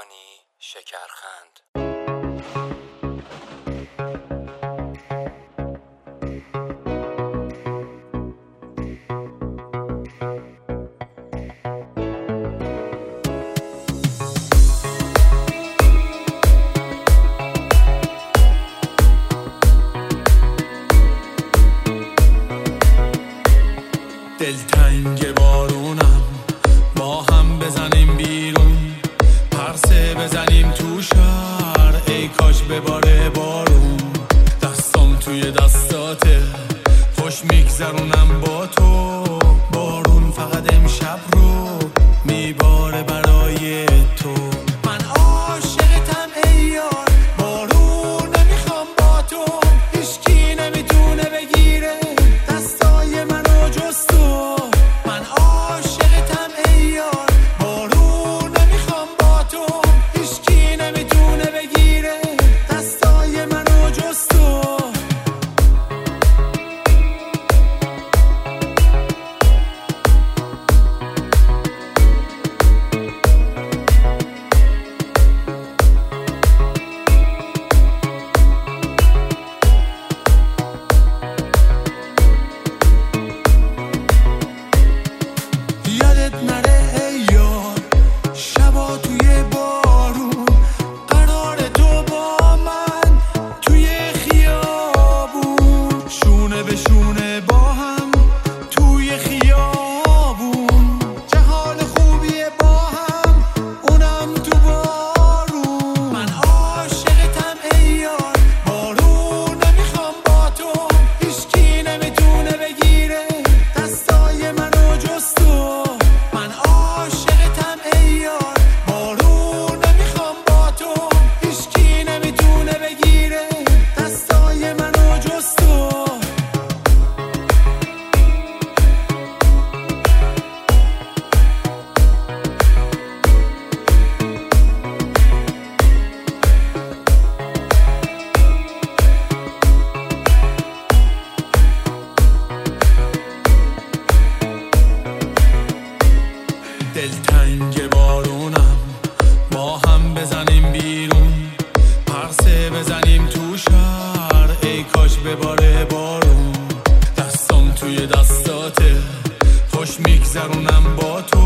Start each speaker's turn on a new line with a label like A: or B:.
A: کنی شکرخند.
B: دلتنگ بارونم، با هم بزنیم بیرون، پرسه بزنیم تو شهر، ای کاش بباره بارون. دستام توی دستاته، خوش میگذرونم با تو. بارون فقط امشب رو میباره برای تو. من عاشقتم ای یار، بارون نمیخوام با تو. هیچکی نمیتونه بگیره دستای منو جز تو. من عاشقتم ای یار، بارون نمیخوام با تو. هیچکی نمیتونه بگیره دستای منو جز تو. یادت نره ای یار، شبا توی بارون، قرار تو با من توی خیابون، شونه به شونه با هم توی خیابون. چه حال خوبیه با هم، اونم تو بارون. من عاشقتم ای یار، بارون نمیخوام با تو. هیچکی نمیتونه بگیره دستای منو جز تو. من عاشقتم ای یار، بارون نمیخوام با تو. هیچکی نمیتونه بگیره دستای منو جز تو. دلتنگ بارونم، با هم بزنیم بیرون، پرسه بزنیم تو شهر، ای کاش بباره بارون. دستام توی دستاته، خوش میگذرونم با تو.